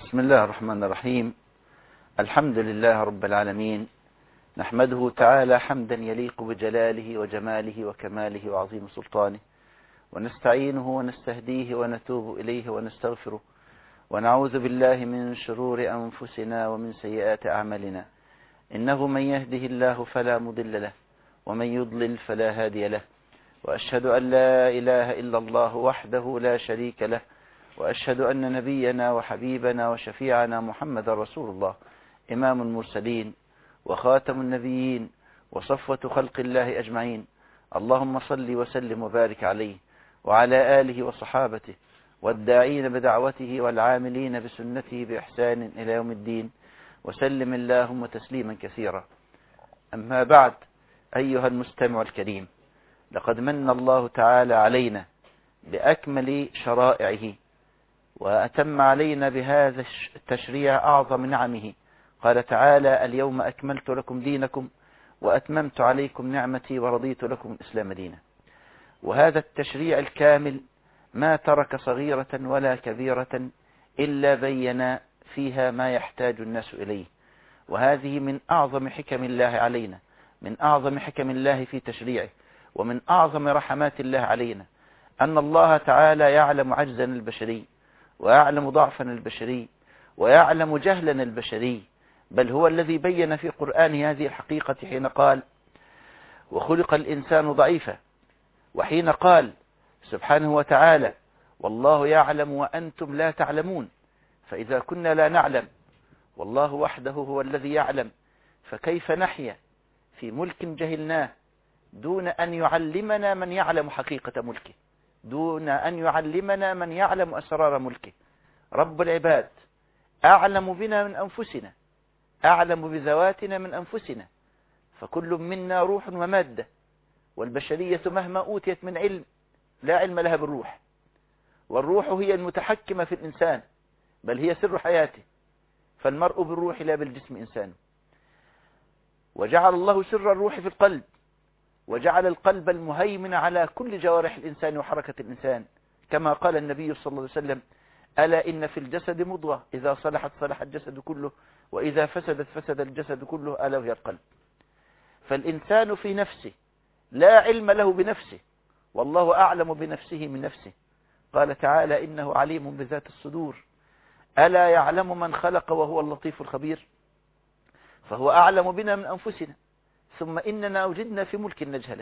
بسم الله الرحمن الرحيم. الحمد لله رب العالمين، نحمده تعالى حمدا يليق بجلاله وجماله وكماله وعظيم سلطانه، ونستعينه ونستهديه ونتوب إليه ونستغفره، ونعوذ بالله من شرور أنفسنا ومن سيئات أعمالنا. إنه من يهده الله فلا مضل له، ومن يضلل فلا هادي له، وأشهد أن لا إله إلا الله وحده لا شريك له، وأشهد أن نبينا وحبيبنا وشفيعنا محمد رسول الله، إمام المرسلين وخاتم النبيين وصفوة خلق الله أجمعين. اللهم صل وسلم وبارك عليه وعلى آله وصحابته والداعين بدعوته والعاملين بسنته بإحسان إلى يوم الدين، وسلم اللهم تسليما كثيرا. أما بعد، أيها المستمع الكريم، لقد من الله تعالى علينا بأكمل شرائعه، وأتم علينا بهذا التشريع أعظم نعمه. قال تعالى: اليوم أكملت لكم دينكم وأتممت عليكم نعمتي ورضيت لكم الإسلام دينا. وهذا التشريع الكامل ما ترك صغيرة ولا كبيرة إلا بين فيها ما يحتاج الناس إليه. وهذه من أعظم حكم الله علينا، من أعظم حكم الله في تشريعه، ومن أعظم رحمات الله علينا، أن الله تعالى يعلم عجزنا البشري، ويعلم ضعفنا البشري، ويعلم جهلنا البشري، بل هو الذي بين في قرآنه هذه الحقيقة حين قال: وخلق الإنسان ضعيفا، وحين قال سبحانه وتعالى: والله يعلم وأنتم لا تعلمون. فإذا كنا لا نعلم والله وحده هو الذي يعلم، فكيف نحيا في ملك جهلناه دون أن يعلمنا من يعلم حقيقة ملكه، دون أن يعلمنا من يعلم أسرار ملكه؟ رب العباد أعلم بنا من أنفسنا، أعلم بذواتنا من أنفسنا، فكل منا روح ومادة، والبشرية مهما أوتيت من علم لا علم لها بالروح، والروح هي المتحكمة في الإنسان، بل هي سر حياته، فالمرء بالروح لا بالجسم إنسان. وجعل الله سر الروح في القلب، وجعل القلب المهيمن على كل جوارح الإنسان وحركة الإنسان، كما قال النبي صلى الله عليه وسلم: ألا إن في الجسد مضغة إذا صلحت صلح الجسد كله، وإذا فسدت فسد الجسد كله، ألا وهي القلب. فالإنسان في نفسه لا علم له بنفسه، والله أعلم بنفسه من نفسه. قال تعالى: إنه عليم بذات الصدور، ألا يعلم من خلق وهو اللطيف الخبير. فهو أعلم بنا من أنفسنا. ثم إننا وجدنا في ملك النجهلة،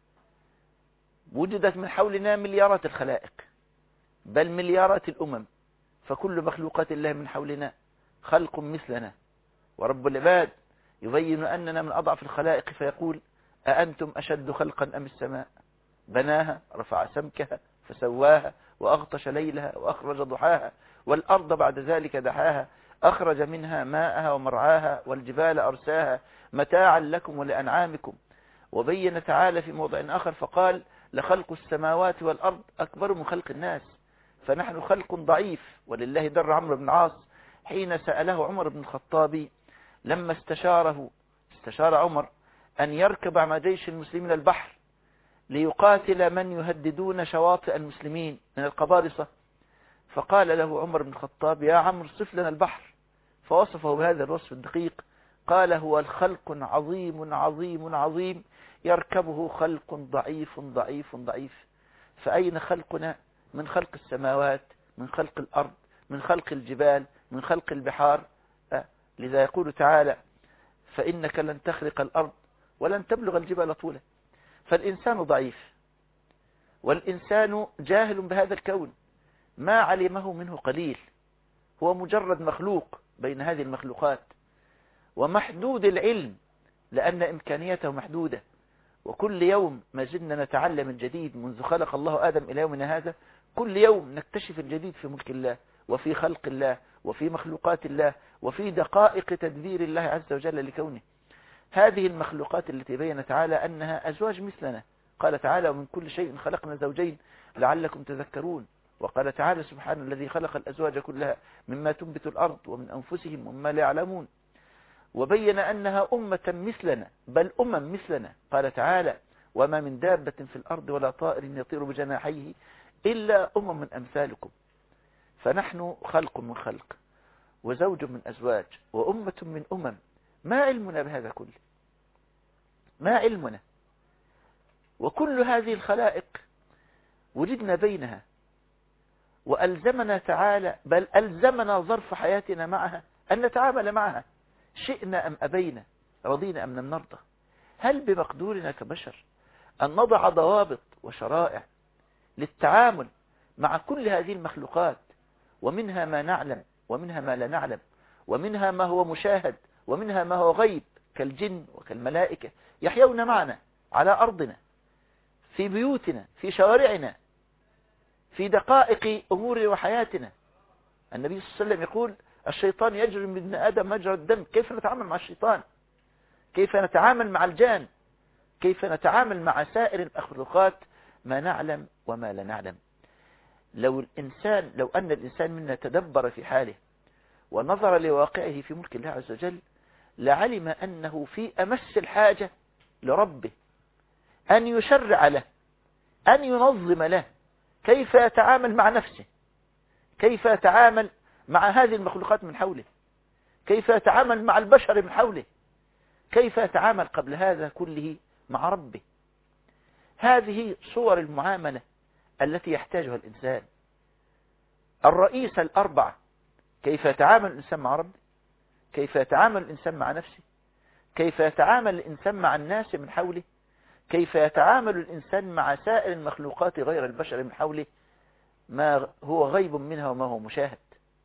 وجدت من حولنا مليارات الخلائق، بل مليارات الأمم، فكل مخلوقات الله من حولنا خلق مثلنا. ورب العباد يبين أننا من أضعف الخلائق فيقول: أأنتم أشد خلقا أم السماء بناها رفع سمكها فسواها وأغطش ليلها وأخرج ضحاها والأرض بعد ذلك دحاها أخرج منها ماءها ومرعاها والجبال أرساها متاعا لكم ولأنعامكم. وبين تعالى في موضع آخر فقال: لخلق السماوات والأرض أكبر من خلق الناس. فنحن خلق ضعيف. ولله در عمرو بن العاص حين سأله عمر بن الخطاب لما استشار عمر أن يركب مع جيش المسلمين البحر ليقاتل من يهددون شواطئ المسلمين من القبارصة، فقال له عمر بن الخطاب: يا عمرو صف لنا البحر. فوصفه بهذا الوصف الدقيق، قال: هو الخلق عظيم عظيم عظيم يركبه خلق ضعيف ضعيف ضعيف. فأين خلقنا من خلق السماوات، من خلق الأرض، من خلق الجبال، من خلق البحار؟ لذا يقول تعالى: فإنك لن تخرق الأرض ولن تبلغ الجبال طولا. فالإنسان ضعيف، والإنسان جاهل بهذا الكون، ما علمه منه قليل، هو مجرد مخلوق بين هذه المخلوقات، ومحدود العلم لأن إمكانيته محدودة. وكل يوم ما زلنا نتعلم الجديد منذ خلق الله آدم إلى يومنا هذا، كل يوم نكتشف الجديد في ملك الله وفي خلق الله وفي مخلوقات الله وفي دقائق تدبير الله عز وجل لكونه. هذه المخلوقات التي بين تعالى أنها أزواج مثلنا. قال تعالى: ومن كل شيء خلقنا زوجين لعلكم تذكرون. وقال تعالى: سبحان الذي خلق الأزواج كلها مما تنبت الأرض ومن أنفسهم ومما لا يعلمون. وبين أنها أمة مثلنا، بل مثلنا. قال تعالى: وما من دابة في الأرض ولا طائر يطير بجناحيه إلا من أمثالكم. فنحن خلق من خلق، وزوج من أزواج وأمة من أمم، ما علمنا بهذا كله؟ ما علمنا؟ وكل هذه الخلائق وجدنا بينها، وألزمنا تعالى، بل ألزمنا ظرف حياتنا معها أن نتعامل معها، شئنا أم أبينا، رضينا أم لم نرضى. هل بمقدورنا كبشر أن نضع ضوابط وشرائع للتعامل مع كل هذه المخلوقات، ومنها ما نعلم ومنها ما لا نعلم، ومنها ما هو مشاهد ومنها ما هو غيب، كالجن وكالملائكة يحيون معنا على أرضنا، في بيوتنا، في شوارعنا، في دقائق أمور وحياتنا. النبي صلى الله عليه وسلم يقول: الشيطان يجري من ابن آدم مجرى الدم. كيف نتعامل مع الشيطان؟ كيف نتعامل مع الجان؟ كيف نتعامل مع سائر المخلوقات، ما نعلم وما لا نعلم؟ لو أن الإنسان منا تدبر في حاله ونظر لواقعه في ملك الله عز وجل، لعلم أنه في أمس الحاجة لربه، أن يشرع له، أن ينظم له كيف يتعامل مع نفسه، كيف يتعامل مع هذه المخلوقات من حوله، كيف يتعامل مع البشر من حوله، كيف يتعامل قبل هذا كله مع ربه. هذه صور المعاملة التي يحتاجها الإنسان. الرئيسة الأربعة: كيف يتعامل الإنسان مع ربه، كيف يتعامل الإنسان مع نفسه، كيف يتعامل الإنسان مع الناس من حوله، كيف يتعامل الإنسان مع سائر المخلوقات غير البشر من حوله، ما هو غيب منها وما هو مشاهد.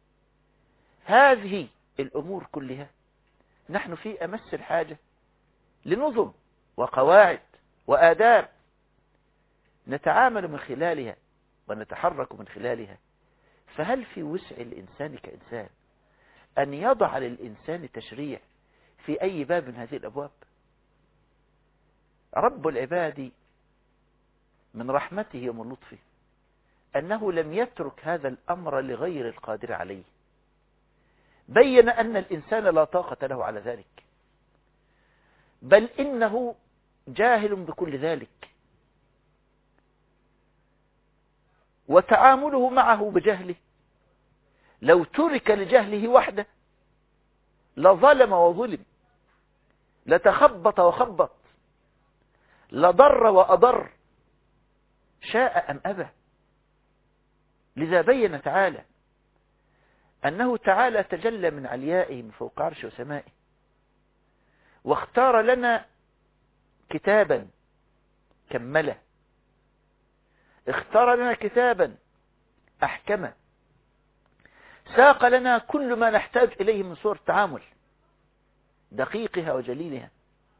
هذه الأمور كلها نحن في أمس الحاجة لنظم وقواعد وآداب نتعامل من خلالها ونتحرك من خلالها. فهل في وسع الإنسان كإنسان أن يضع للإنسان تشريع في أي باب من هذه الأبواب؟ رب العباد من رحمته ومن لطفه أنه لم يترك هذا الأمر لغير القادر عليه، بين أن الإنسان لا طاقة له على ذلك، بل إنه جاهل بكل ذلك، وتعامله معه بجهله لو ترك لجهله وحده لظلم وظلم، لتخبط وخبط، لضر وأضر، شاء أم أبى. لذا بين تعالى أنه تعالى تجلى من عليائه من فوق عرشه وسمائه، واختار لنا كتابا كمله، اختار لنا كتابا أحكمه، ساق لنا كل ما نحتاج إليه من صور التعامل دقيقها وجليلها،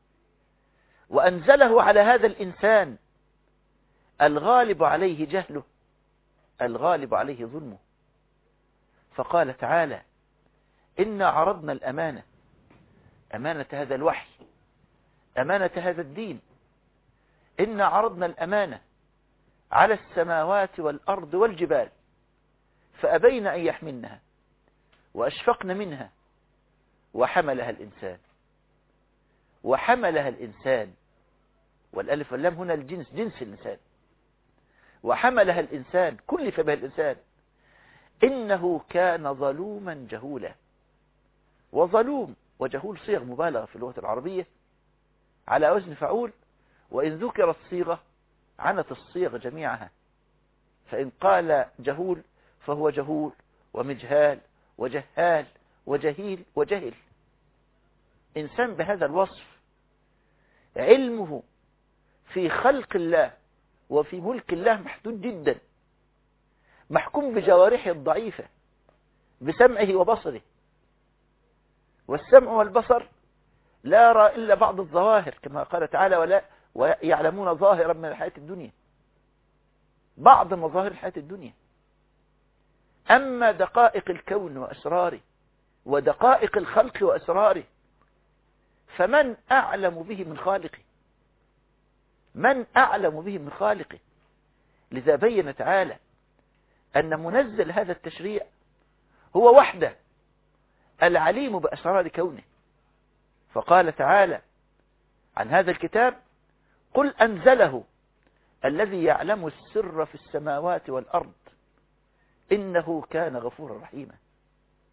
وأنزله على هذا الإنسان الغالب عليه جهله، الغالب عليه ظلمه. فقال تعالى: إنا عرضنا الأمانة، أمانة هذا الوحي، أمانة هذا الدين، إنا عرضنا الأمانة على السماوات والأرض والجبال فأبين أن يحملنها وأشفقن منها وحملها الإنسان. وحملها الإنسان، والألف واللام هنا الجنس، جنس الإنسان. وحملها الإنسان، كلف بها الإنسان، إنه كان ظلوما جهولا. وظلوم وجهول صيغ مبالغة في اللغة العربية على وزن فعول، وإن ذكرت صيغة عنت الصيغ جميعها، فإن قال جهول فهو جهول ومجهال وجهال وجهيل وجهل. إنسان بهذا الوصف علمه في خلق الله وفي ملك الله محدود جدا، محكوم بجوارحه الضعيفة، بسمعه وبصره، والسمع والبصر لا يرى إلا بعض الظواهر كما قال تعالى: ويعلمون ظاهرا من الحياة الدنيا، بعض مظاهر الحياة الدنيا. أما دقائق الكون وأسراره ودقائق الخلق وأسراره فمن أعلم به من خالقه، من أعلم به من خالقه. لذا بين تعالى أن منزل هذا التشريع هو وحده العليم بأسرار كونه. فقال تعالى عن هذا الكتاب: قل أنزله الذي يعلم السر في السماوات والأرض إنه كان غفورا رحيما.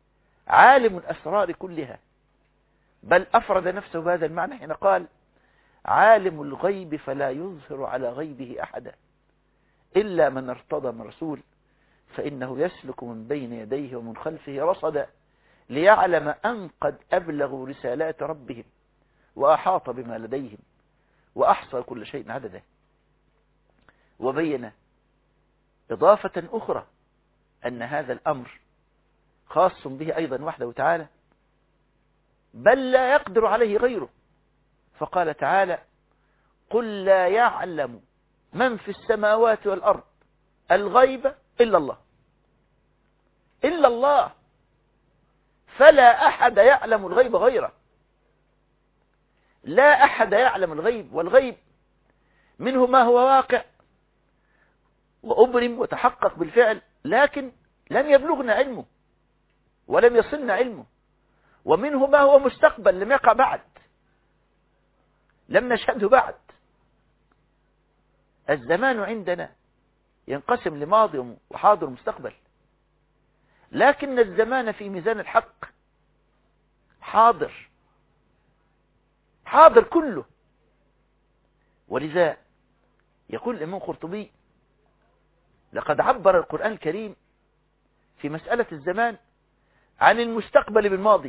عالم الأسرار كلها، بل أفرد نفسه بهذا المعنى حين قال عالم الغيب فلا يظهر على غيبه أحدا إلا من ارتضى من رسول فإنه يسلك من بين يديه ومن خلفه رصدا ليعلم أن قد أبلغوا رسالات ربهم وأحاط بما لديهم وأحصى كل شيء عددا. وبين إضافة أخرى أن هذا الأمر خاص به أيضا وحده تعالى، بل لا يقدر عليه غيره، فقال تعالى قل لا يعلم من في السماوات والأرض الغيب إلا الله، إلا الله، فلا أحد يعلم الغيب غيره. لا أحد يعلم الغيب، والغيب منه ما هو واقع وأبرم وتحقق بالفعل، لكن لم يبلغنا علمه ولم يصلنا علمه، ومنه ما هو مستقبل لم يقع بعد، لم نشهده بعد. الزمان عندنا ينقسم لماضي وحاضر ومستقبل، لكن الزمان في ميزان الحق حاضر، حاضر كله. ولذا يقول الإمام القرطبي لقد عبر القرآن الكريم في مسألة الزمان عن المستقبل بالماضي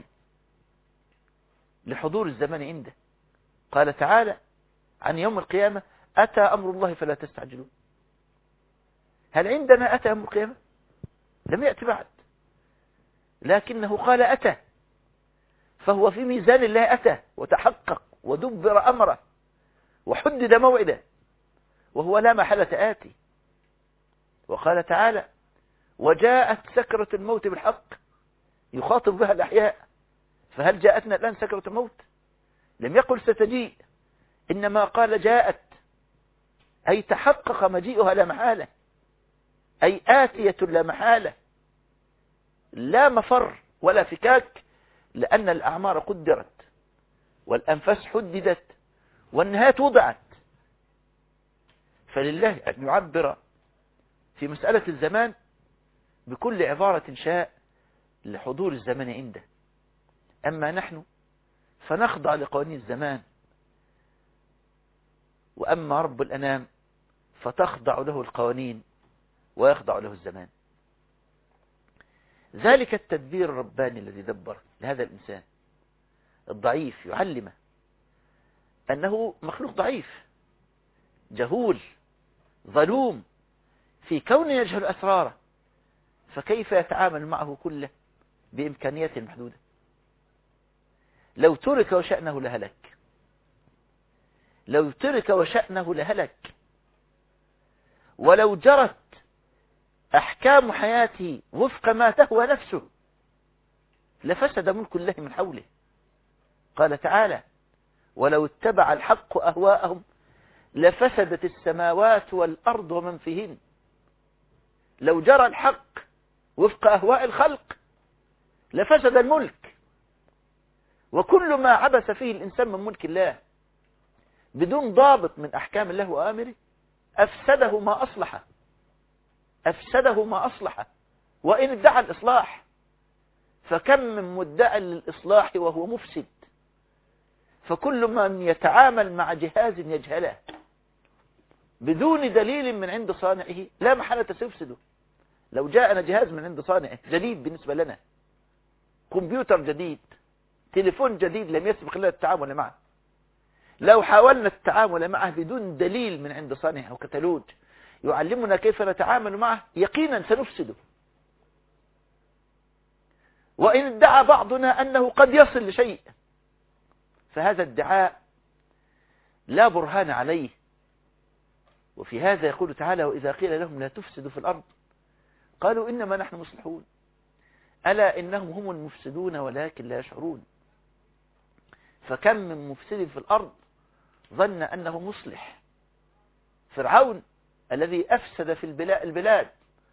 لحضور الزمان عنده. قال تعالى عن يوم القيامة أتى أمر الله فلا تستعجلون. هل عندنا أتى أمر القيامة؟ لم يأتي بعد، لكنه قال أتى، فهو في ميزان الله أتى وتحقق ودبر أمره وحدد موعده، وهو لا محالة آتي. وقال تعالى وجاءت سكرة الموت بالحق، يخاطب بها الأحياء، فهل جاءتنا الآن سكرة الموت؟ لم يقل ستجيء، إنما قال جاءت، أي تحقق مجيئها لا محالة، أي آتية لا محالة، لا مفر ولا فكاك، لأن الأعمار قدرت والأنفاس حددت والنهايات وضعت. فلله أن يعبر في مسألة الزمان بكل عبارة شاء لحضور الزمان عنده. أما نحن فنخضع لقوانين الزمان، وأما رب الأنام فتخضع له القوانين ويخضع له الزمان. ذلك التدبير الرباني الذي دبر لهذا الإنسان الضعيف يعلمه أنه مخلوق ضعيف جهول ظلوم في كون يجهل أسراره، فكيف يتعامل معه كله بإمكانياته المحدودة؟ لو ترك وشأنه لهلك، لو ترك وشأنه لهلك، ولو جرت أحكام حياته وفق ما تهوى نفسه لفسد ملك الله من حوله. قال تعالى ولو اتبع الحق أهواءهم لفسدت السماوات والأرض ومن فيهن. لو جرى الحق وفق أهواء الخلق لفسد الملك، وكل ما عبث فيه الإنسان من ملك الله بدون ضابط من أحكام الله وآمره أفسده ما أصلحه، أفسده ما أصلحه، وإن ادعى الإصلاح، فكم من مدعى للإصلاح وهو مفسد. فكل من يتعامل مع جهاز يجهله بدون دليل من عند صانعه لا محالة سيفسده. لو جاءنا جهاز من عند صانعه جديد بالنسبة لنا، كمبيوتر جديد، تليفون جديد لم يسبق لنا التعامل معه، لو حاولنا التعامل معه بدون دليل من عند صانعه أو كتالوج يعلمنا كيف نتعامل معه، يقينا سنفسده. وإن ادعى بعضنا أنه قد يصل لشيء، فهذا الادعاء لا برهان عليه. وفي هذا يقول تعالى وإذا قيل لهم لا تفسدوا في الأرض قالوا إنما نحن مصلحون ألا إنهم هم المفسدون ولكن لا يشعرون. فكم من مفسد في الأرض ظن أنه مصلح. فرعون الذي أفسد في البلاد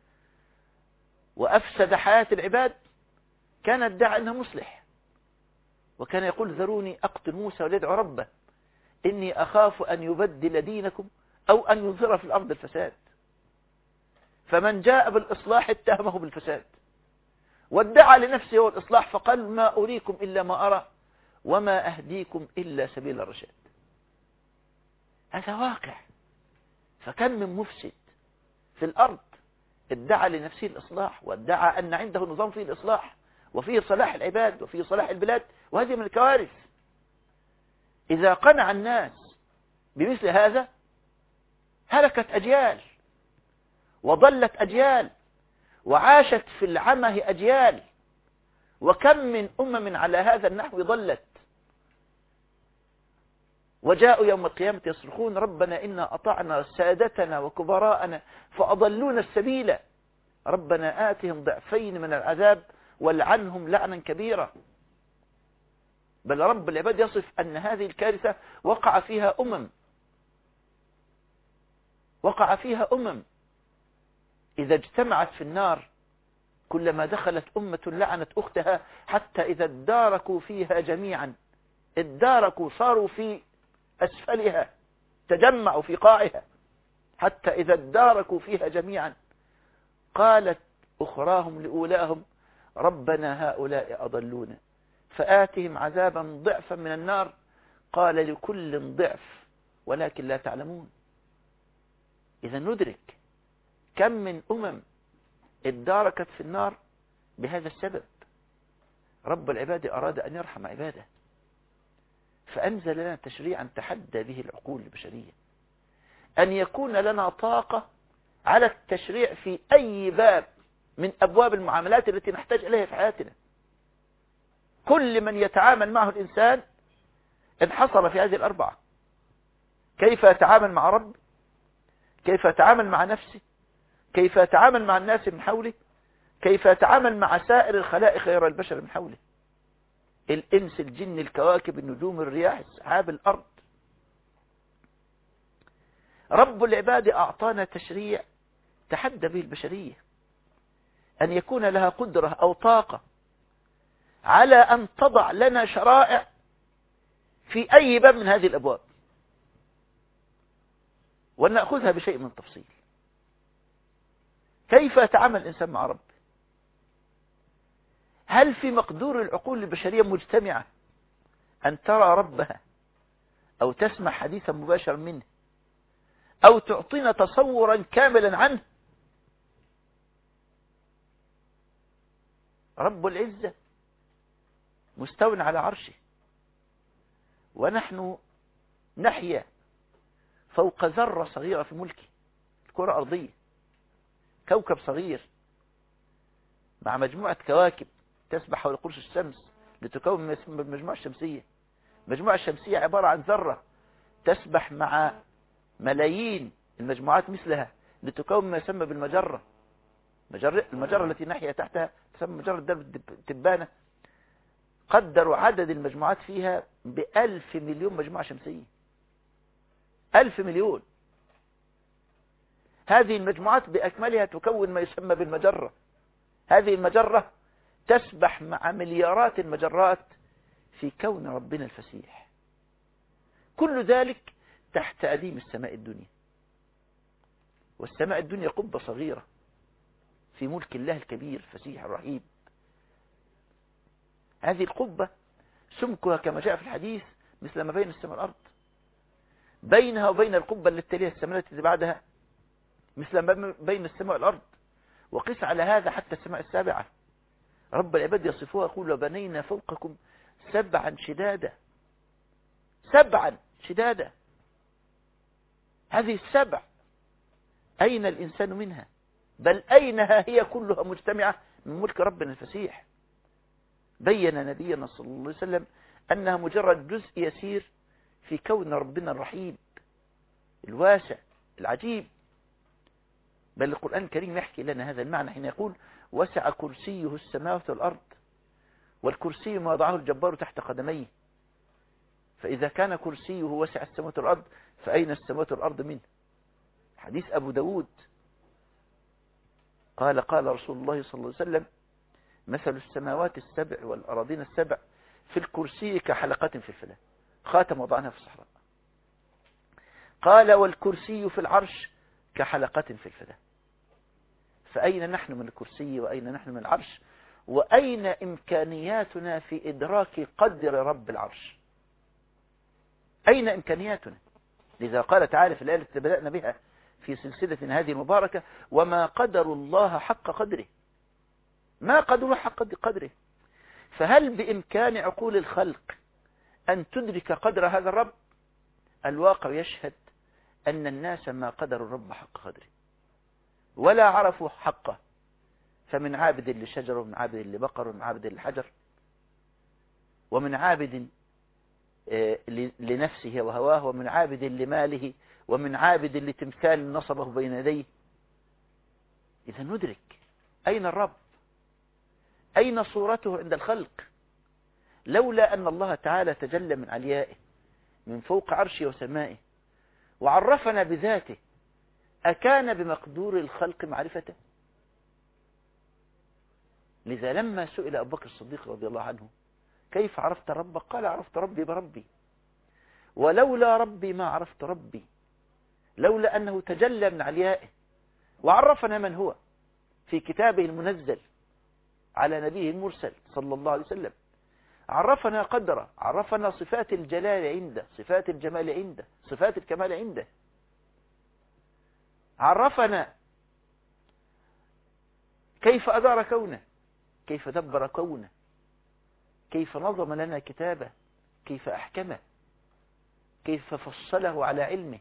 وأفسد حياة العباد كان ادعى أنه مصلح، وكان يقول ذروني أقتل موسى وليدعو ربه إني أخاف أن يبدل دينكم أو أن يظهر في الأرض الفساد. فمن جاء بالإصلاح اتهمه بالفساد، وادعى لنفسه هو الإصلاح فقال ما أريكم إلا ما أرى وما أهديكم إلا سبيل الرشاد. هذا واقع. فكم من مفسد في الأرض ادعى لنفسه الإصلاح، وادعى أن عنده نظام فيه الإصلاح وفيه صلاح العباد وفيه صلاح البلاد، وهذه من الكوارث. إذا قنع الناس بمثل هذا هلكت أجيال وضلت أجيال وعاشت في العمه أجيال، وكم من أمم على هذا النحو ضلت وجاءوا يوم القيامة يصرخون ربنا إنا أطعنا سادتنا وكبراءنا فأضلونا السبيل ربنا آتهم ضعفين من العذاب والعنهم لعنا كبيرا. بل رب العباد يصف أن هذه الكارثة وقع فيها أمم إذا اجتمعت في النار كلما دخلت أمة لعنت أختها حتى إذا اداركوا فيها جميعا، اداركوا صاروا في أسفلها، تجمعوا في قاعها، حتى إذا اداركوا فيها جميعا قالت أخراهم لأولاهم ربنا هؤلاء أضلونا فآتهم عذابا ضعفا من النار قال لكل ضعف ولكن لا تعلمون. إذا ندرك كم من اداركت في النار بهذا السبب. رب العباد أراد أن يرحم عباده فأنزل لنا تشريعا تحدى به العقول البشرية، أن يكون لنا طاقة على التشريع في أي باب من أبواب المعاملات التي نحتاج إليها في حياتنا. كل من يتعامل معه الإنسان انحصر في هذه الأربعة: كيف يتعامل مع رب، كيف يتعامل مع نفسه، كيف يتعامل مع الناس من حوله، كيف يتعامل مع سائر الخلائق غير البشر من حوله، الإنس، الجن، الكواكب، النجوم، الرياح، السحاب، الأرض. رب العباد أعطانا تشريع تحدى به البشرية، أن يكون لها قدرة أو طاقة على أن تضع لنا شرائع في أي باب من هذه الأبواب، ونأخذها بشيء من التفصيل. كيف يتعامل الإنسان مع ربه؟ هل في مقدور العقول البشرية مجتمعة أن ترى ربها أو تسمع حديثا مباشرا منه أو تعطينا تصورا كاملا عنه؟ رب العزة مستو على عرشه، ونحن نحيا فوق ذرة صغيرة في ملكه، الكرة الأرضية، كوكب صغير مع مجموعة كواكب تسبح حول قرص الشمس لتكون ما يسمى بالمجموعة الشمسية. المجموعة الشمسية عبارة عن ذرة تسبح مع ملايين المجموعات مثلها لتكون ما يسمى بالمجرة. المجرة التي نحيا تحتها تسمى مجرة درب التبانة. قدروا عدد المجموعات فيها ب1000 مليون مجموعة شمسية. 1000 مليون. هذه المجموعات بأكملها تكون ما يسمى بالمجرة. هذه المجرة تسبح مع مليارات المجرات في كون ربنا الفسيح. كل ذلك تحت أديم السماء الدنيا. والسماء الدنيا قبة صغيرة في ملك الله الكبير الفسيح الرهيب. هذه القبة سمكها كما جاء في الحديث مثل ما بين السماء والأرض، بينها وبين القبة التي تليها السماء التي بعدها مثل ما بين السماء والأرض، وقس على هذا حتى السماء السابعة. رب العباد يصفوها يقول وبنينا فوقكم 7 شدادا. 7 شدادا. هذه ال7 أين الإنسان منها؟ بل أينها هي كلها مجتمعة من ملك ربنا الفسيح. بين نبينا صلى الله عليه وسلم أنها مجرد جزء يسير في كون ربنا الرحيم الواسع العجيب. بل القرآن الكريم يحكي لنا هذا المعنى حين يقول وسع كرسيه السماوات والأرض والكرسي ما وضعه الجبار تحت قدميه. فإذا كان كرسيه وسع السماوات والأرض فأين السماوات والأرض منه؟ حديث أبو داود قال رسول الله صلى الله عليه وسلم مثل السماوات ال7 والأراضين ال7 في الكرسي كحلقة في الفلاة، خاتم وضعناها في الصحراء. قال والكرسي في العرش كحلقة في الفلاة. فأين نحن من الكرسي وأين نحن من العرش وأين إمكانياتنا في إدراك قدر رب العرش؟ أين إمكانياتنا؟ لذا قال تعالى في الآية التي بدأنا بها في سلسلة هذه المباركة: وما قدر الله حق قدره. ما قدر حق قدره. فهل بإمكان عقول الخلق أن تدرك قدر هذا الرب؟ الواقع يشهد أن الناس ما قدروا الرب حق قدره ولا عرفوا حقه، فمن عابد لشجر، ومن عابد لبقر، ومن عابد للحجر، ومن عابد لنفسه وهواه، ومن عابد لماله، ومن عابد لتمثال نصبه بين يديه. إذا ندرك أين الرب؟ أين صورته عند الخلق؟ لولا أن الله تعالى تجلى من عليائه من فوق عرشه وسمائه وعرفنا بذاته، أكان بمقدور الخلق معرفته؟ لذا لما سئل أبو بكر الصديق رضي الله عنه: كيف عرفت ربك؟ قال: عرفت ربي بربي، ولولا ربي ما عرفت ربي، لولا أنه تجلى من عليائه وعرفنا من هو في كتابه المنزل على نبيه المرسل صلى الله عليه وسلم. عرفنا قدره، عرفنا صفات الجلال عنده، صفات الجمال عنده، صفات الكمال عنده. عرفنا كيف أدار كونه، كيف دبر كونه، كيف نظم لنا كتابه، كيف أحكمه، كيف فصله على علمه.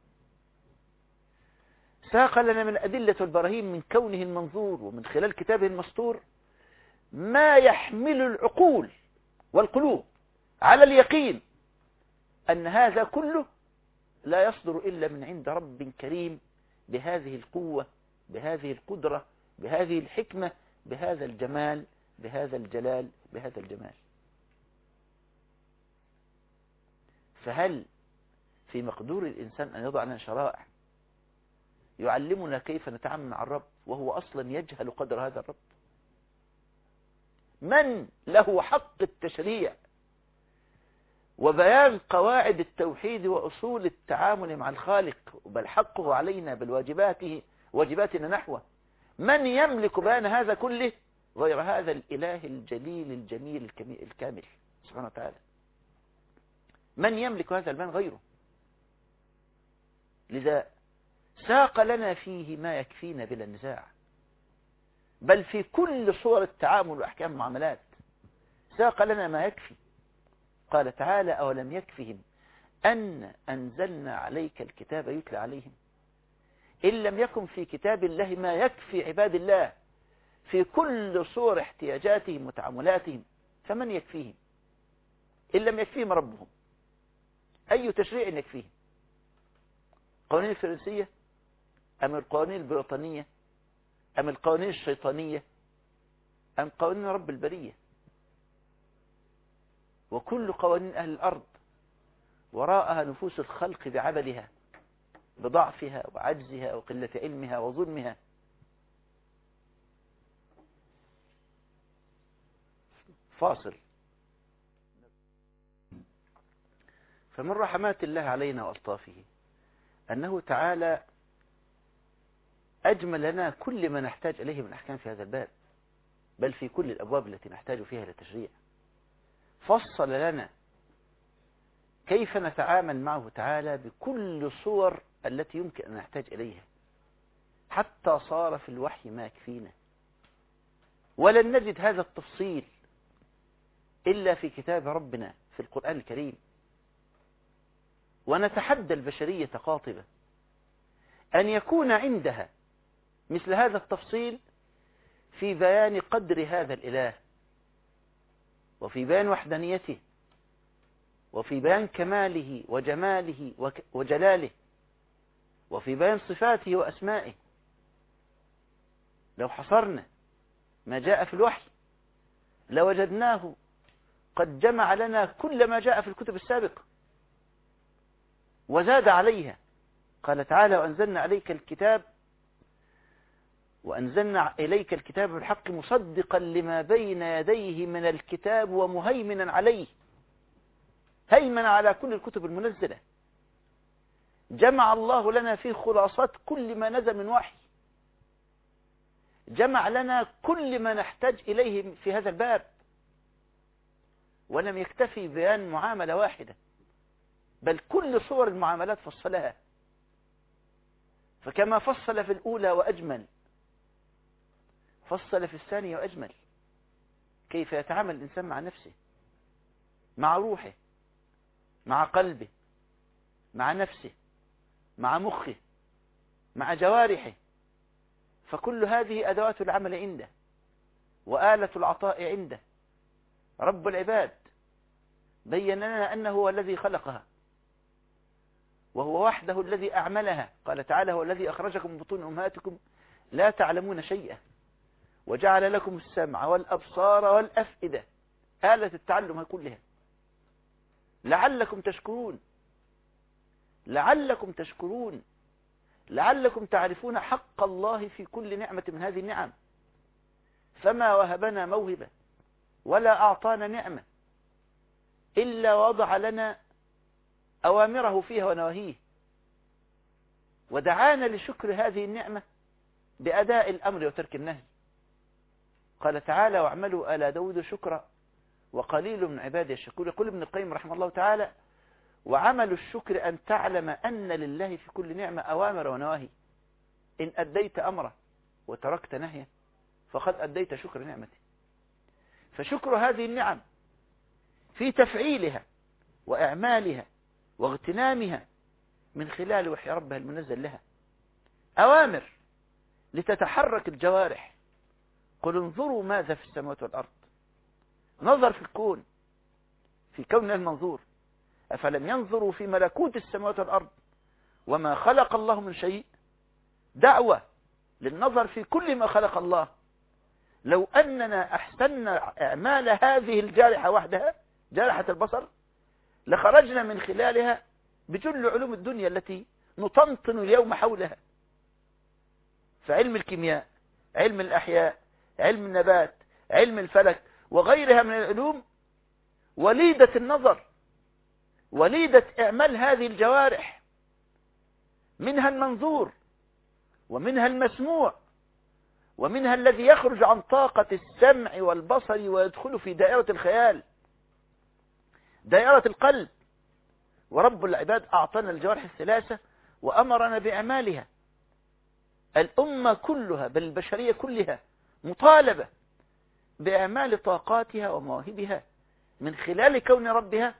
ساق لنا من أدلة البراهين من كونه المنظور ومن خلال كتابه المسطور ما يحمل العقول والقلوب على اليقين أن هذا كله لا يصدر إلا من عند رب كريم بهذه القوة، بهذه القدرة، بهذه الحكمة، بهذا الجمال، بهذا الجلال، بهذا الجمال. فهل في مقدور الإنسان أن يضع لنا شرائع يعلمنا كيف نتعامل مع الرب وهو أصلا يجهل قدر هذا الرب؟ من له حق التشريع وبيان قواعد التوحيد وأصول التعامل مع الخالق، بل حقه علينا واجباتنا نحوه؟ من يملك بيان هذا كله غير هذا الإله الجليل الجميل الكامل سبحانه وتعالى؟ من يملك هذا البيان غيره؟ لذا ساق لنا فيه ما يكفينا بلا نزاع، بل في كل صور التعامل وأحكام المعاملات ساق لنا ما يكفي. قال تعالى: أولم يكفهم أن أنزلنا عليك الكتاب يتلى عليهم؟ إن لم يكن في كتاب الله ما يكفي عباد الله في كل صور احتياجاتهم وتعاملاتهم، فمن يكفيهم؟ إن لم يكفيهم ربهم، أي تشريع يكفيهم؟ القوانين الفرنسية أم القوانين البريطانية أم القوانين الشيطانية أم قوانين رب البرية؟ وكل قوانين أهل الأرض وراءها نفوس الخلق بعبلها، بضعفها وعجزها وقلة علمها وظلمها. فاصل. فمن رحمات الله علينا وألطافه أنه تعالى أجمل لنا كل ما نحتاج إليه من أحكام في هذا الباب، بل في كل الأبواب التي نحتاج فيها للتشريع. فصل لنا كيف نتعامل معه تعالى بكل الصور التي يمكن أن نحتاج إليها، حتى صار في الوحي ما يكفينا. ولن نجد هذا التفصيل إلا في كتاب ربنا في القرآن الكريم. ونتحدى البشرية قاطبة أن يكون عندها مثل هذا التفصيل في بيان قدر هذا الإله، وفي بيان وحدانيته، وفي بيان كماله وجماله وجلاله، وفي بيان صفاته وأسمائه. لو حصرنا ما جاء في الوحي لوجدناه قد جمع لنا كل ما جاء في الكتب السابقة وزاد عليها. قال تعالى: وأنزلنا إليك الكتاب بالحق مصدقا لما بين يديه من الكتاب ومهيمنا عليه. هيمن على كل الكتب المنزلة. جمع الله لنا فيه خلاصات كل ما نزل من وحي. جمع لنا كل ما نحتاج إليه في هذا الباب، ولم يكتفي بيان معاملة واحدة، بل كل صور المعاملات فصلها. فكما فصل في الأولى وأجمل، فصل في الثانية وأجمل، كيف يتعامل الإنسان مع نفسه، مع روحه، مع قلبه، مع نفسه، مع مخه، مع جوارحه. فكل هذه أدوات العمل عنده وآلة العطاء عنده. رب العباد بين لنا أنه هو الذي خلقها، وهو وحده الذي أعملها. قال تعالى: هو الذي أخرجكم من بطون أمهاتكم لا تعلمون شيئا وجعل لكم السمع والأبصار والأفئدة، آلة التعلم كلها، لعلكم تشكرون، لعلكم تشكرون، لعلكم تعرفون حق الله في كل نعمة من هذه النعم. فما وهبنا موهبة ولا أعطانا نعمة إلا وضع لنا أوامره فيها ونواهيه، ودعانا لشكر هذه النعمة بأداء الأمر وترك النهي. قال تعالى: واعملوا آل داود شكرا وقليل من عبادي الشكور. يقول ابن القيم رحمه الله تعالى: وعمل الشكر أن تعلم أن لله في كل نعمة أوامر ونواهي، إن أديت أمره وتركت نهيه فقد أديت شكر نعمته. فشكر هذه النعم في تفعيلها وإعمالها واغتنامها من خلال وحي ربها المنزل لها، أوامر لتتحرك الجوارح. قل انظروا ماذا في السماوات والأرض، نظر في الكون، في كون المنظور. أفلم ينظروا في ملكوت السماوات والأرض وما خلق الله من شيء. دعوة للنظر في كل ما خلق الله. لو أننا أحسننا إعمال هذه الجارحة وحدها، جارحة البصر، لخرجنا من خلالها بجل علوم الدنيا التي نطنطن اليوم حولها. فعلم الكيمياء، علم الأحياء، علم النبات، علم الفلك وغيرها من العلوم وليدة النظر، وليدة إعمال هذه الجوارح، منها المنظور ومنها المسموع ومنها الذي يخرج عن طاقة السمع والبصر ويدخل في دائرة الخيال، دائرة القلب. ورب العباد أعطانا الجوارح الثلاثة وأمرنا بإعمالها. الأمة كلها بل البشرية كلها مطالبة بإعمال طاقاتها ومواهبها من خلال كون ربها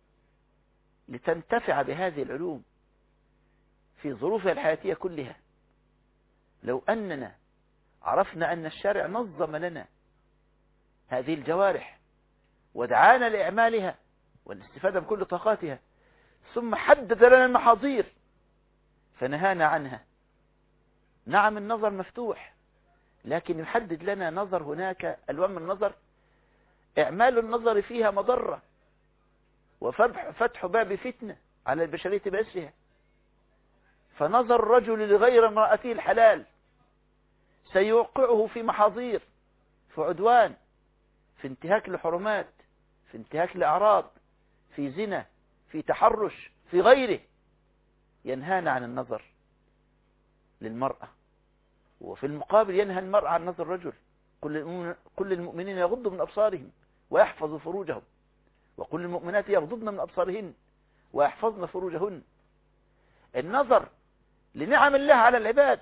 لتنتفع بهذه العلوم في ظروفها الحياتية كلها. لو أننا عرفنا أن الشارع نظم لنا هذه الجوارح ودعانا لإعمالها والاستفادة بكل طاقاتها، ثم حدد لنا المحاضير فنهانا عنها. نعم النظر مفتوح، لكن يحدد لنا نظر هناك ألوان من النظر إعمال النظر فيها مضرة وفتح باب فتنة على البشرية بأسرها. فنظر الرجل لغير امرأته الحلال سيوقعه في محاضير، في عدوان، في انتهاك لحرمات، في انتهاك لأعراض، في زنا، في تحرش، في غيره. ينهانا عن النظر للمرأة، وفي المقابل ينهى المرأة عن نظر الرجل. كل المؤمنين يغضوا من أبصارهم ويحفظوا فروجهم، وكل المؤمنات يغضضن من أبصارهن ويحفظن فروجهن. النظر لنعم الله على العباد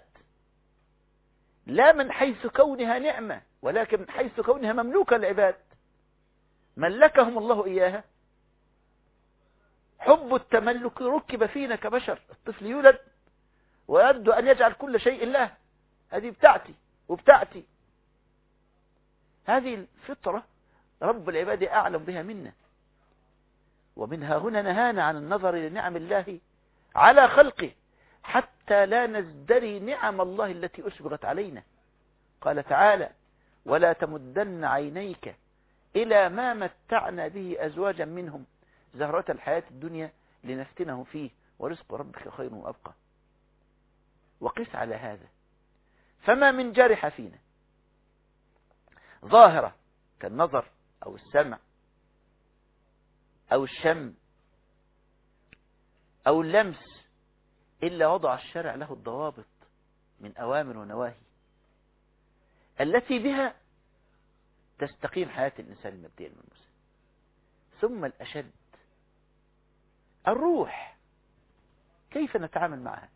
لا من حيث كونها نعمة، ولكن من حيث كونها مملوكة للعباد، ملكهم الله إياها. حب التملك ركب فينا كبشر. الطفل يولد ويبدو أن يجعل كل شيء له، هذه بتاعتي وبتاعتي. هذه الفطرة رب العباد أعلم بها منا، ومنها هنا نهانا عن النظر لنعم الله على خلقه حتى لا نزدري نعم الله التي أسبغت علينا. قال تعالى: ولا تمدن عينيك إلى ما متعنا به أزواجا منهم زهرة الحياة الدنيا لنفتنهم فيه ورزق ربك خير وأبقى. وقس على هذا فما من جارحة فينا ظاهرة كالنظر أو السمع أو الشم أو اللمس إلا وضع الشرع له الضوابط من أوامر ونواهي. التي بها تستقيم حياة الإنسان المادية الملموسة. ثم الأشد الروح، كيف نتعامل معها؟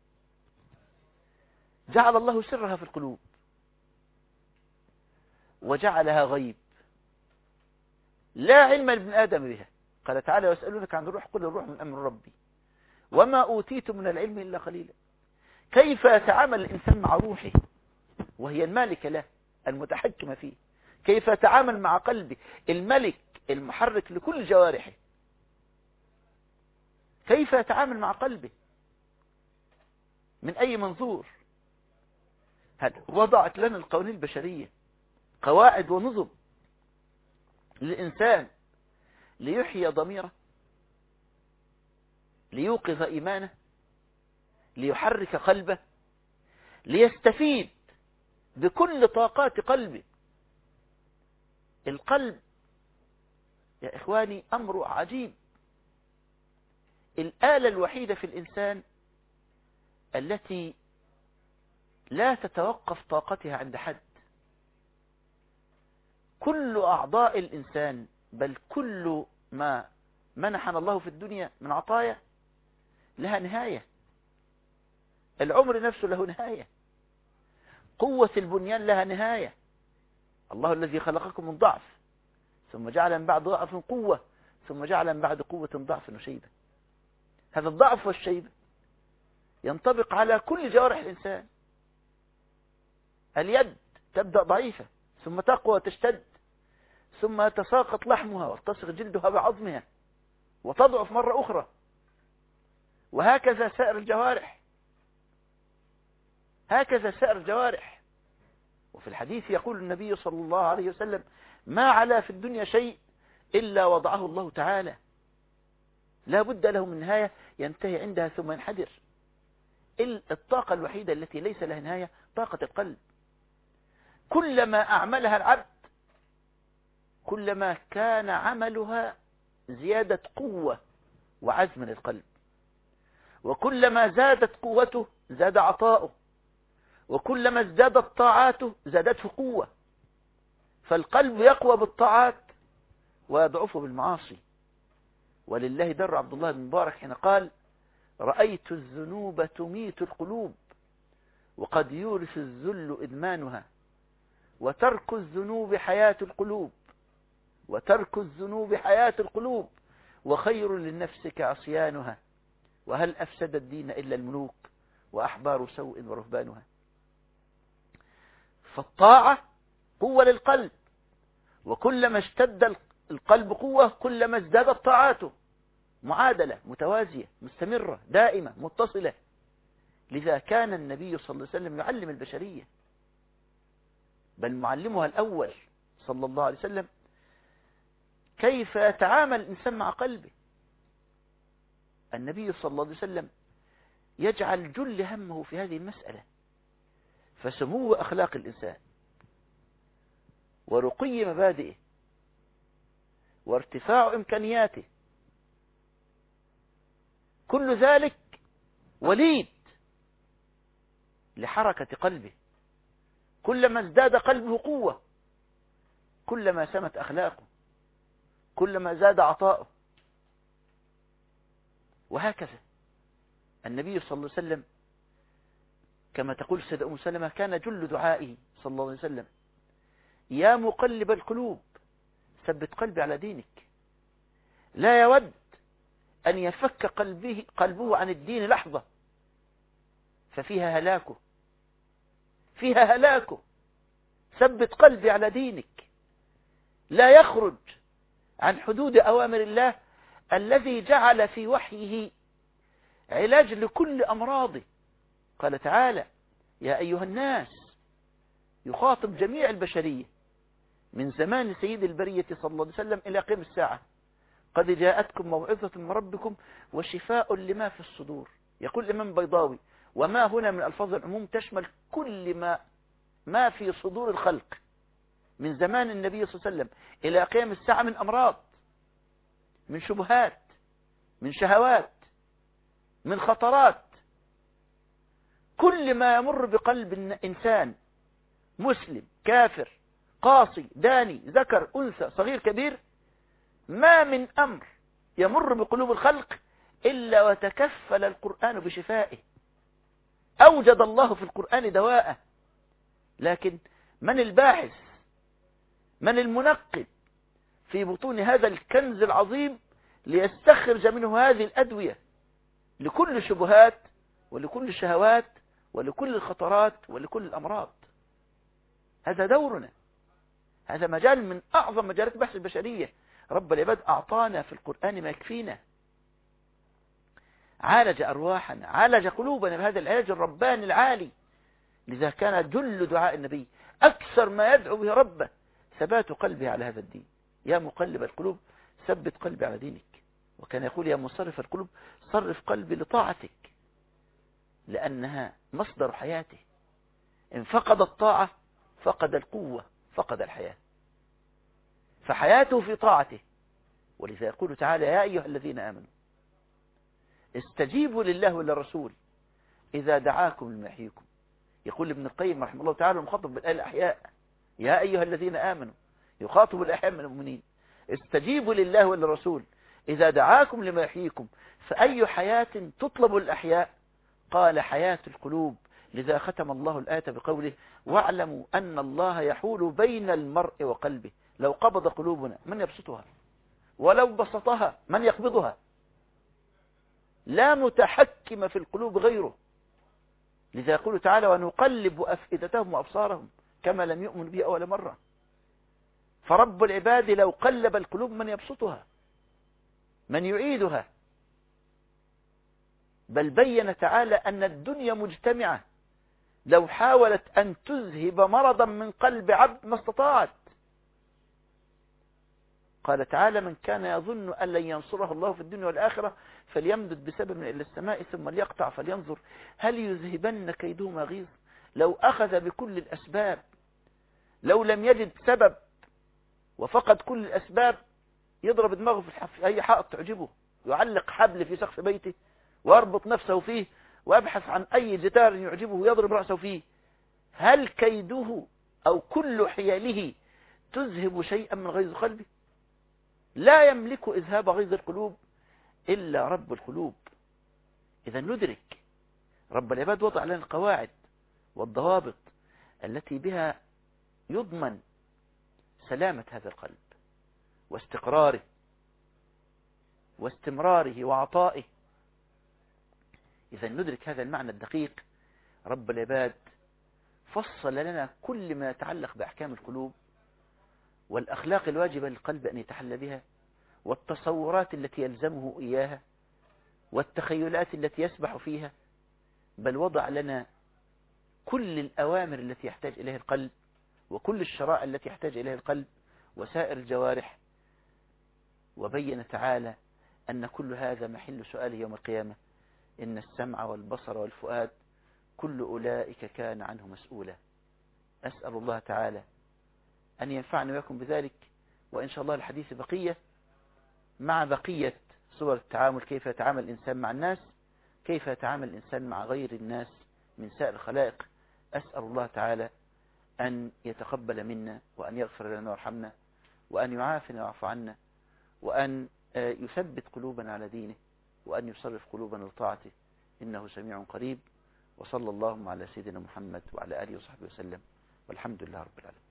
جعل الله سرها في القلوب وجعلها غيب لا علم لابن آدم بها. قال تعالى: ويسألونك عن الروح قل الروح من أمر ربي وما أوتيتم من العلم إلا قليلا. كيف يتعامل الإنسان مع روحه وهي المالكة له المتحكمة فيه؟ كيف يتعامل مع قلبه الملك المحرك لكل جوارحه؟ كيف يتعامل مع قلبه؟ من أي منظور؟ هل وضعت لنا القوانين البشرية قواعد ونظم للإنسان ليحيي ضميره، ليوقظ إيمانه، ليحرك قلبه، ليستفيد بكل طاقات قلبه. القلب يا إخواني أمر عجيب، الآلة الوحيدة في الإنسان التي لا تتوقف طاقتها عند حد. كل أعضاء الإنسان، بل كل ما منحنا الله في الدنيا من عطايا لها نهاية. العمر نفسه له نهاية، قوة البنيان لها نهاية. الله الذي خلقكم من ضعف ثم جعل من بعد ضعف قوة ثم جعل من بعد قوة ضعف وشيبة. هذا الضعف والشيبة ينطبق على كل جوارح الإنسان. اليد تبدأ ضعيفة ثم تقوى وتشتد ثم يتساقط لحمها وتصغ جلدها بعظمها وتضعف مرة أخرى، وهكذا سائر الجوارح، هكذا سائر الجوارح. وفي الحديث يقول النبي صلى الله عليه وسلم: ما علا في الدنيا شيء إلا وضعه الله تعالى، لا بد له من نهاية ينتهي عندها ثم ينحدر. الطاقة الوحيدة التي ليس لها نهاية طاقة القلب. كلما أعملها العبد كلما كان عملها زيادة قوة وعزم للقلب، وكلما زادت قوته زاد عطاؤه، وكلما ازدادت طاعاته زادته قوة. فالقلب يقوى بالطاعات ويضعف بالمعاصي. ولله در عبد الله بن مبارك حين قال: رأيت الذنوب تميت القلوب وقد يورث الذل إدمانها، وترك الذنوب حياة القلوب، وترك الذنوب حياة القلوب، وخير للنفس كعصيانها، وهل أفسد الدين إلا الملوك وأحبار سوء ورهبانها. فالطاعة قوة للقلب، وكلما اشتد القلب قوة كلما ازدادت طاعاته، معادلة متوازية مستمرة دائمة متصلة. لذا كان النبي صلى الله عليه وسلم يعلم البشرية، بل معلمها الأول صلى الله عليه وسلم كيف يتعامل الإنسان مع قلبه. النبي صلى الله عليه وسلم يجعل جل همه في هذه المسألة، فسمو أخلاق الإنسان ورقي مبادئه وارتفاع إمكانياته، كل ذلك وليد لحركة قلبه. كلما ازداد قلبه قوة كلما سمت أخلاقه، كلما زاد عطاؤه. وهكذا النبي صلى الله عليه وسلم كما تقول السيدة أم سلمة كان جل دعائه صلى الله عليه وسلم: يا مقلب القلوب ثبت قلبي على دينك. لا يود أن يفك قلبه عن الدين لحظة ففيها هلاكه، فيها هلاكه. ثبت قلبي على دينك، لا يخرج عن حدود أوامر الله الذي جعل في وحيه علاج لكل أمراضه. قال تعالى: يا أيها الناس، يخاطب جميع البشرية من زمان سيد البرية صلى الله عليه وسلم إلى قيام الساعة: قد جاءتكم موعظة من ربكم وشفاء لما في الصدور. يقول الإمام البيضاوي: وما هنا من ألفاظ العموم تشمل كل ما في صدور الخلق من زمان النبي صلى الله عليه وسلم إلى قيام الساعة من أمراض، من شبهات، من شهوات، من خطرات. كل ما يمر بقلب إنسان مسلم كافر قاصي داني ذكر أنثى صغير كبير، ما من أمر يمر بقلوب الخلق إلا وتكفل القرآن بشفائه، أوجد الله في القرآن دواءه. لكن من الباحث، من المنقب في بطون هذا الكنز العظيم ليستخرج منه هذه الأدوية لكل الشبهات ولكل الشهوات ولكل الخطرات ولكل الأمراض؟ هذا دورنا، هذا مجال من أعظم مجالات بحث البشرية. رب العباد أعطانا في القرآن ما يكفينا، عالج أرواحنا، عالج قلوبنا بهذا العلاج الرباني العالي. لذا كان جل دعاء النبي أكثر ما يدعو به ربه ثبات قلبه على هذا الدين. يا مقلب القلوب ثبت قلبي على دينك. وكان يقول يا مصرف القلوب صرف قلبي لطاعتك، لأنها مصدر حياته. إن فقد الطاعة فقد القوة، فقد الحياة، فحياته في طاعته. ولذا يقول تعالى يا أيها الذين آمنوا استجيبوا لله وللرسول إذا دعاكم لما يحييكم. يقول ابن القيم رحمه الله تعالى مخاطب بالآية الأحياء، يا أيها الذين آمنوا، يخاطب الأحياء من المؤمنين، استجيبوا لله وللرسول إذا دعاكم لما يحييكم. فأي حياة تطلب الأحياء؟ قال حياة القلوب. لذا ختم الله الآية بقوله واعلموا أن الله يحول بين المرء وقلبه. لو قبض قلوبنا من يبسطها؟ ولو بسطها من يقبضها؟ لا متحكم في القلوب غيره. لذا يقول تعالى ونقلب أفئدتهم وأبصارهم كما لم يؤمن به أول مرة. فرب العباد لو قلب القلوب من يبسطها، من يعيدها. بل بين تعالى أن الدنيا مجتمعة، لو حاولت أن تذهب مرضا من قلب عبد ما استطاعت. قال تعالى من كان يظن أن لن ينصره الله في الدنيا والآخرة فليمدد بسبب إلى السماء ثم ليقطع فلينظر هل يذهبن كيده ما غيظ. لو أخذ بكل الأسباب، لو لم يجد سبب وفقد كل الأسباب، يضرب دماغه في أي حائط تعجبه، يعلق حبل في سقف بيته ويربط نفسه فيه ويبحث عن أي جدار يعجبه ويضرب رأسه فيه. هل كيده أو كل حياله تذهب شيئا من غيظ قلبه؟ لا يملك إذهاب غيظ القلوب إلا رب القلوب. إذا ندرك رب العباد وضع لنا القواعد والضوابط التي بها يضمن سلامة هذا القلب واستقراره واستمراره وعطائه. إذا ندرك هذا المعنى الدقيق. رب العباد فصل لنا كل ما يتعلق بأحكام القلوب والأخلاق الواجبة للقلب أن يتحلى بها، والتصورات التي يلزمه إياها، والتخيلات التي يسبح فيها. بل وضع لنا كل الأوامر التي يحتاج إليها القلب وكل الشرائع التي يحتاج إليها القلب وسائر الجوارح. وبين تعالى أن كل هذا محل سؤاله يوم القيامة. إن السمع والبصر والفؤاد كل أولئك كان عنه مسؤولا. أسأل الله تعالى أن ينفعني ويكم بذلك. وإن شاء الله الحديث بقية مع بقية صور التعامل، كيف يتعامل الإنسان مع الناس، كيف يتعامل الإنسان مع غير الناس من سائر الخلائق. أسأل الله تعالى أن يتقبل منا وأن يغفر لنا ويرحمنا وأن يعافنا ويعفو عنا وأن يثبت قلوبنا على دينه وأن يصرف قلوبنا لطاعته إنه سميع قريب. وصلى اللهم على سيدنا محمد وعلى آله وصحبه وسلم والحمد لله رب العالمين.